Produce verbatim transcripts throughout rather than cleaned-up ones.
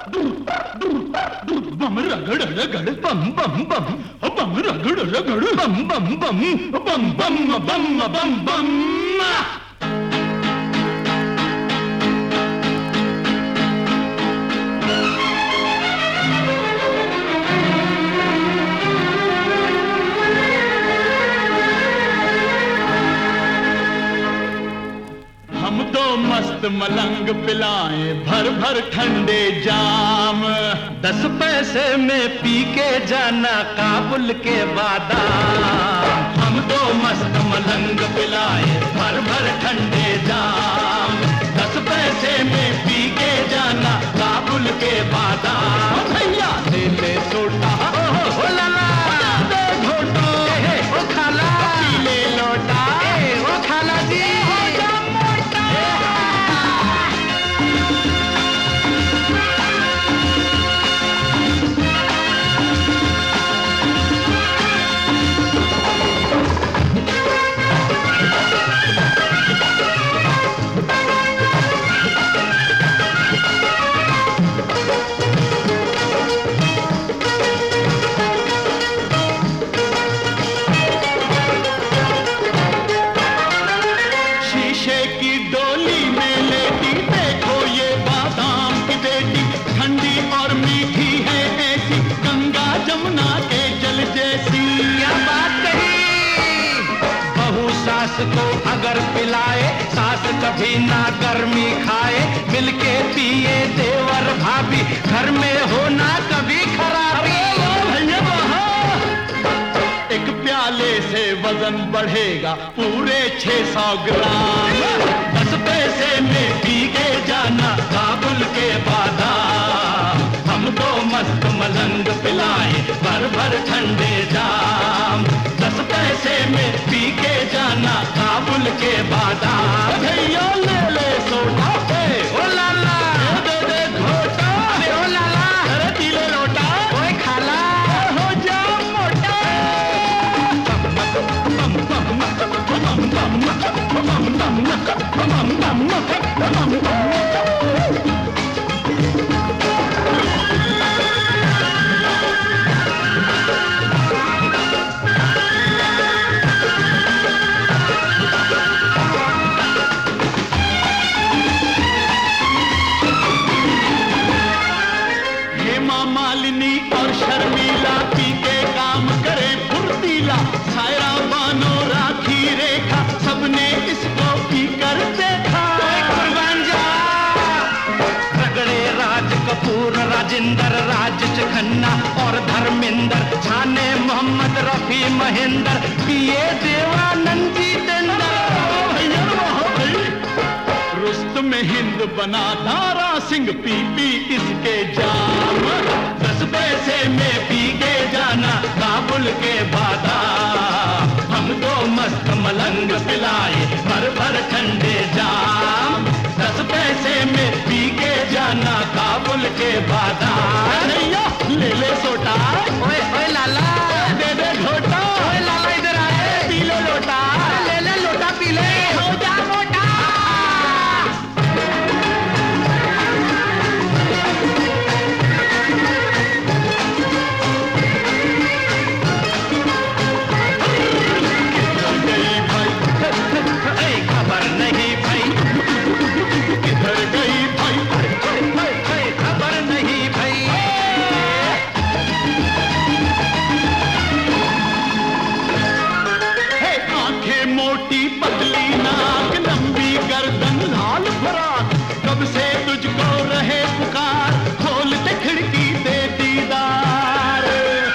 बम रगड़ रगड़ बम बम बम बम रगड़ रगड़ बम बम बम बम बम बम बम बम। हम तो मस्त मलंग पिलाएं भर भर ठंडे जाम, दस पैसे में पी के जाना काबुल के बादाम। हम तो मस्त मलंग पिलाएं भर भर ठंडे जाम, दस पैसे में पी के जाना काबुल के बादाम। भैया ले ले सोडा ओ लाला दे घोटो ओ खाला पी ले लोटा ओ खाला जी को अगर पिलाए सास कभी ना गर्मी खाए, मिलके पिए देवर भाभी घर में हो ना कभी खराबी। एक प्याले से वजन बढ़ेगा पूरे छह सौ ग्राम, दस पैसे में पी के जाना काबुल के बादाम। हम तो मस्त मलंग पिलाए भर भर ठंडे जाम, दस पैसे में पी के जाना काबुल के बादाम। भैया ले ले सोडा ओ लाला दे दे घोटा ओ लाला अरे पी ले लोटा ओए खाला हो जा मोटा। बम बम बम बम बम बम बम बम बम। मालिनी और शर्मीला पी के काम करे फुर्तीला, सायरा बानो राखी रेखा सबने इसको पी कर देखा। कुर्बान जा रगड़े राज कपूर राजेंद्र राज खन्ना और धर्मेंद्र छाने मोहम्मद रफी महेंद्र पिए देवानंद जितेंद्र। रुस्तम हिंद बना दारा सिंह पी पी इसके जाम, दस पैसे में पी के जाना काबुल के बादाम। हम तो मस्त मलंग पिलाए भर भर ठंडे जाम, दस पैसे में पी के जाना काबुल के बादाम। ले ले सोटा ओए ओए लाला दे दे घोटा ओए लाला इधर आए पी ले लोटा ले ले लोटा पी ले हो जा मोटा। खबर नहीं भाई किधर गई भाई खबर नहीं भाई। आंखें मोटी पतली नाक लंबी गर्दन लाल फराक, कब से तुझको रहे पुकार खोल दे खिड़की दे दीदार।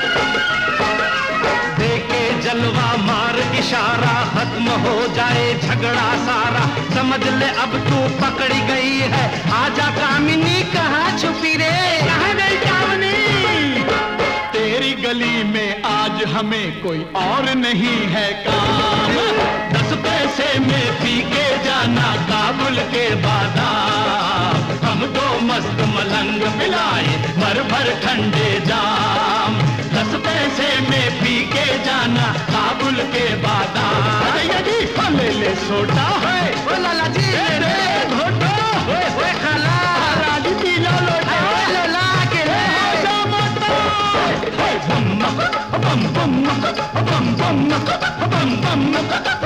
देखे जलवा मार इशारा खत्म हो जाए झगड़ा सारा, समझ ले अब तू पकड़ी गई है। आजा कामिनी कहाँ छुपी रे कहाँ गई कामिनी? तेरी गली में आज हमें कोई और नहीं है काम, दस पैसे में पी के जाना काबुल के बादाम। हम तो मस्त मलंग पिलाए भर भर ठंडे जाम, दस पैसे में पी के जाना काबुल के बादाम। यदि ले ले सोटा है ओ लाला जी घोटो ओए ओए खाला राजी पी लो लोटा ओए लाला बम बम